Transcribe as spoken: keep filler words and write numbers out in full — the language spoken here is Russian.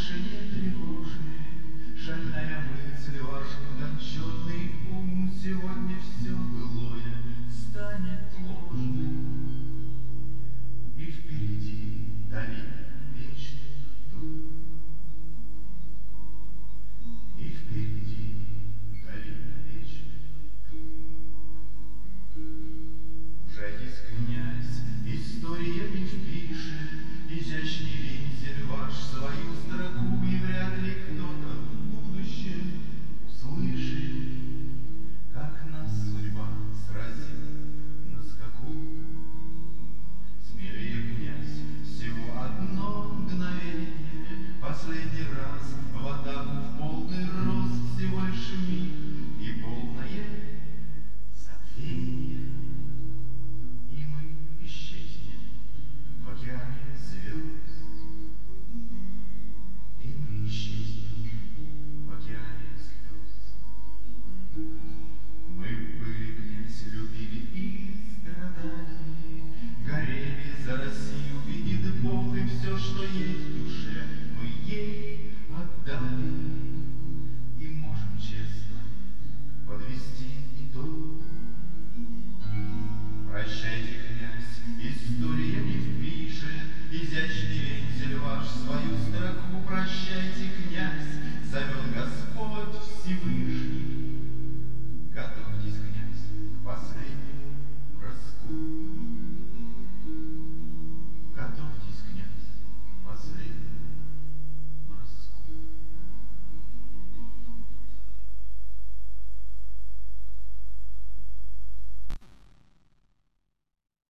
больше не тревожит шальная мысль, ваш утонченный ум. Сегодня все былое станет ложным, и впереди долина вечных дум. И впереди долина вечных дум. Уже есть князь, история не впишет, изящный вензель ваш свою строку, и вряд ли кто-то в будущем услышит, как нас судьба сразила на скаку. Смелее, князь, всего одно мгновение, последний раз в атаку в полный рост, всего лишь миг и полное забвение, и мы исчезнем в океане звезд. И мы исчезнем в океане слез. Мы были, князь, любили и страдали, горели за Россию, видит Бог, и все, что есть в душе, мы ей отдали. И можем честно подвести итог. Прощайте, князь, история не впишет, изящный вензель ваш свою строку. Прощайте, князь, зовет Господь Всевышний.